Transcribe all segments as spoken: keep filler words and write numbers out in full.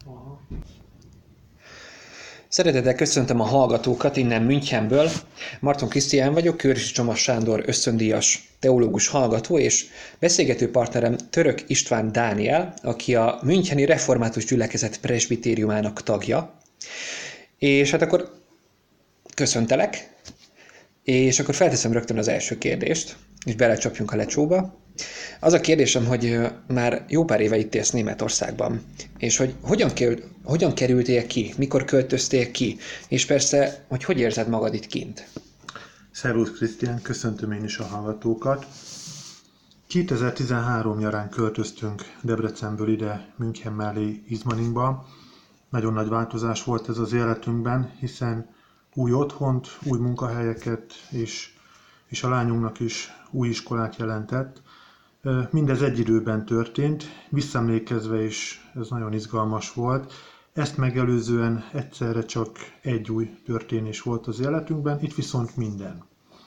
Aha. Szeretettel köszöntöm a hallgatókat innen Münchenből. Marton Krisztián vagyok, Kőrösi Csoma Sándor ösztöndíjas teológus hallgató, és beszélgető partnerem Török István Dániel, aki a Müncheni Református Gyülekezet presbitériumának tagja. És hát akkor köszöntelek, és akkor felteszem rögtön az első kérdést, és belecsapjunk a lecsóba. Az a kérdésem, hogy már jó pár éve itt élsz Németországban, és hogy hogyan, kerül, hogyan kerültél ki, mikor költöztél ki, és persze, hogy hogy érzed magad itt kint? Szervusz Krisztián, köszöntöm én is a hallgatókat. kétezer-tizenhárom nyarán költöztünk Debrecenből ide München mellé Ismaningba. Nagyon nagy változás volt ez az életünkben, hiszen új otthont, új munkahelyeket, és, és a lányunknak is új iskolát jelentett. Mindez egy időben történt, visszaemlékezve is ez nagyon izgalmas volt. Ezt megelőzően egyszerre csak egy új történés volt az életünkben, itt viszont minden.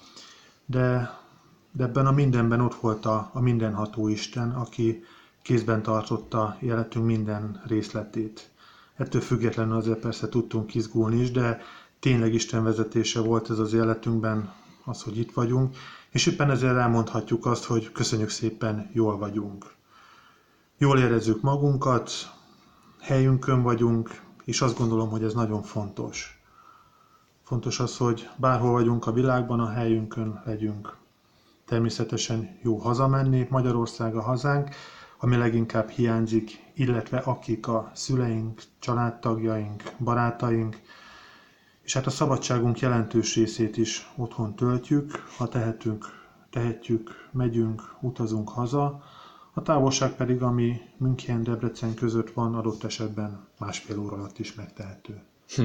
De, de ebben a mindenben ott volt a, a mindenható Isten, aki kézben tartotta életünk minden részletét. Ettől függetlenül azért persze tudtunk izgulni is, de tényleg Isten vezetése volt ez az életünkben, az, hogy itt vagyunk, és éppen ezért elmondhatjuk azt, hogy köszönjük szépen, jól vagyunk. Jól érezzük magunkat, helyünkön vagyunk, és azt gondolom, hogy ez nagyon fontos. Fontos az, hogy bárhol vagyunk a világban, a helyünkön legyünk. Természetesen jó hazamenni, Magyarország a hazánk, ami leginkább hiányzik, illetve akik a szüleink, családtagjaink, barátaink, és hát a szabadságunk jelentős részét is otthon töltjük, ha tehetünk, tehetjük, megyünk, utazunk haza, a távolság pedig, ami München-Debrecen között van, adott esetben másfél óra alatt is megtehető. Hm.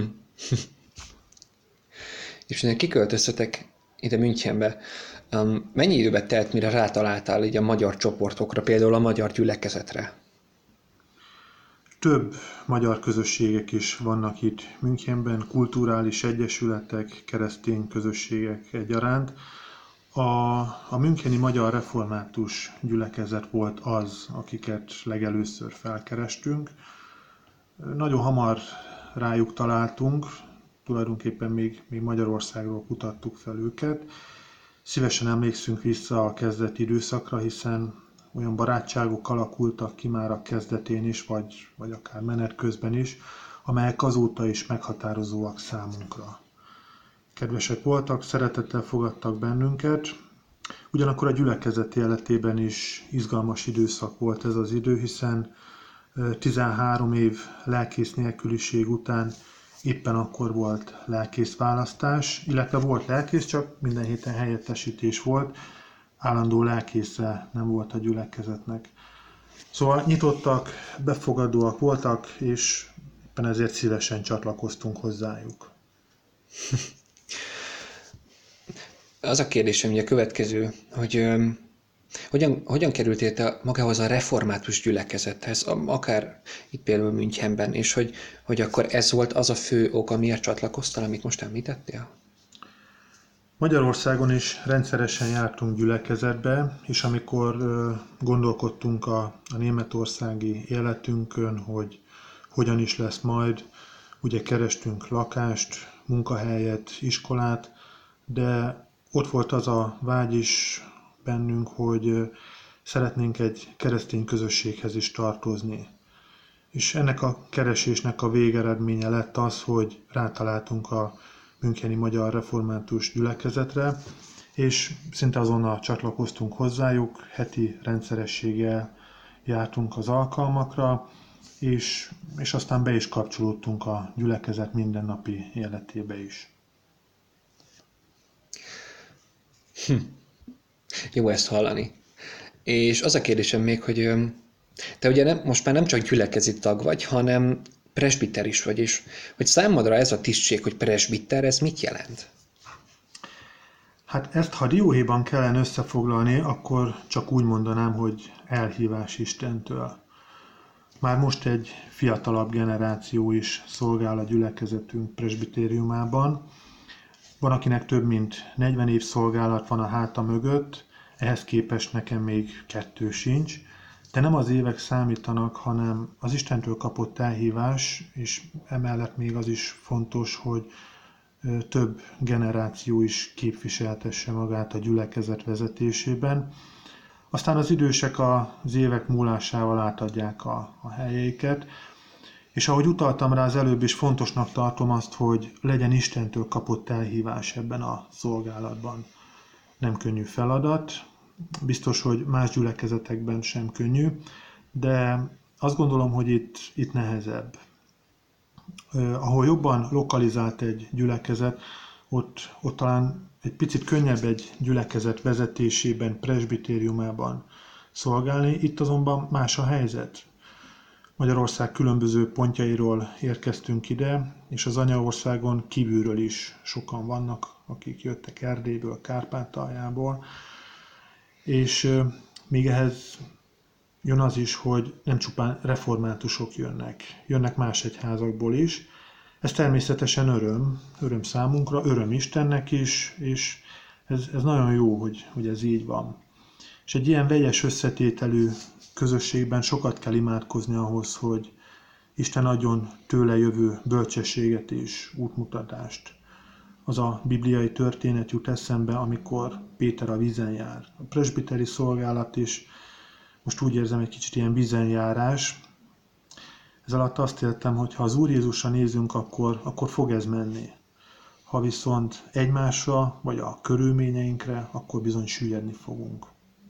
És ugye kiköltöztetek ide Münchenbe. Um, mennyi időbe telt, mire rátaláltál így a magyar csoportokra, például a magyar gyülekezetre? Több magyar közösségek is vannak itt Münchenben, kulturális egyesületek, keresztény közösségek egyaránt. A, a müncheni Magyar Református Gyülekezet volt az, akiket legelőször felkerestünk. Nagyon hamar rájuk találtunk, tulajdonképpen még, még Magyarországról kutattuk fel őket. Szívesen emlékszünk vissza a kezdeti időszakra, hiszen olyan barátságok alakultak ki már a kezdetén is, vagy, vagy akár menet közben is, amelyek azóta is meghatározóak számunkra. Kedvesek voltak, szeretettel fogadtak bennünket, ugyanakkor a gyülekezet életében is izgalmas időszak volt ez az idő, hiszen tizenhárom év lelkész nélküliség után éppen akkor volt lelkészválasztás, illetve volt lelkész, csak minden héten helyettesítés volt, állandó lelkésze nem volt a gyülekezetnek. Szóval nyitottak, befogadóak voltak, és éppen ezért szívesen csatlakoztunk hozzájuk. Az a kérdésem ugye a következő, hogy um, hogyan, hogyan kerültél te magához a református gyülekezethez, akár itt például Münchenben, és hogy, hogy akkor ez volt az a fő ok, amiért csatlakoztál, amit most említettél? Magyarországon is rendszeresen jártunk gyülekezetbe, és amikor gondolkodtunk a, a németországi életünkön, hogy hogyan is lesz majd, ugye kerestünk lakást, munkahelyet, iskolát, de ott volt az a vágy is bennünk, hogy szeretnénk egy keresztény közösséghez is tartozni. És ennek a keresésnek a végeredménye lett az, hogy rátaláltunk a Müncheni Magyar Református Gyülekezetre, és szinte azonnal csatlakoztunk hozzájuk, heti rendszerességgel jártunk az alkalmakra, és, és aztán be is kapcsolódtunk a gyülekezet mindennapi életébe is. Hm. Jó ezt hallani. És az a kérdésem még, hogy te ugye nem, most már nem csak gyülekezeti tag vagy, hanem presbiter is vagy, és hogy számodra ez a tisztség, hogy presbiter, ez mit jelent? Hát ezt, ha dióhéjban kellene összefoglalni, akkor csak úgy mondanám, hogy elhívás Istentől. Már most egy fiatalabb generáció is szolgál a gyülekezetünk presbitériumában. Van, akinek több mint negyven év szolgálat van a háta mögött, ehhez képest nekem még kettő sincs, De nem az évek számítanak, hanem az Istentől kapott elhívás, és emellett még az is fontos, hogy több generáció is képviseltesse magát a gyülekezet vezetésében. Aztán az idősek az évek múlásával átadják a, a helyeiket, és ahogy utaltam rá az előbb is, fontosnak tartom azt, hogy legyen Istentől kapott elhívás ebben a szolgálatban. Nem könnyű feladat, biztos, hogy más gyülekezetekben sem könnyű, de azt gondolom, hogy itt, itt nehezebb. Ahol jobban lokalizált egy gyülekezet, ott, ott talán egy picit könnyebb egy gyülekezet vezetésében, presbitériumában szolgálni, itt azonban más a helyzet. Magyarország különböző pontjairól érkeztünk ide, és az anyaországon kívülről is sokan vannak, akik jöttek Erdélyből, Kárpátaljából, és még ehhez jön az is, hogy nem csupán reformátusok jönnek, jönnek más egyházakból is. Ez természetesen öröm, öröm számunkra, öröm Istennek is, és ez, ez nagyon jó, hogy, hogy ez így van. És egy ilyen vegyes összetételű közösségben sokat kell imádkozni ahhoz, hogy Isten adjon tőle jövő bölcsességet és útmutatást. Az a bibliai történet jut eszembe, amikor Péter a vízen jár. A presbiteri szolgálat is, most úgy érzem, egy kicsit ilyen vízenjárás. Ez alatt azt értem, hogy ha az Úr Jézusra nézünk, akkor, akkor fog ez menni. Ha viszont egymásra, vagy a körülményeinkre, akkor bizony süllyedni fogunk.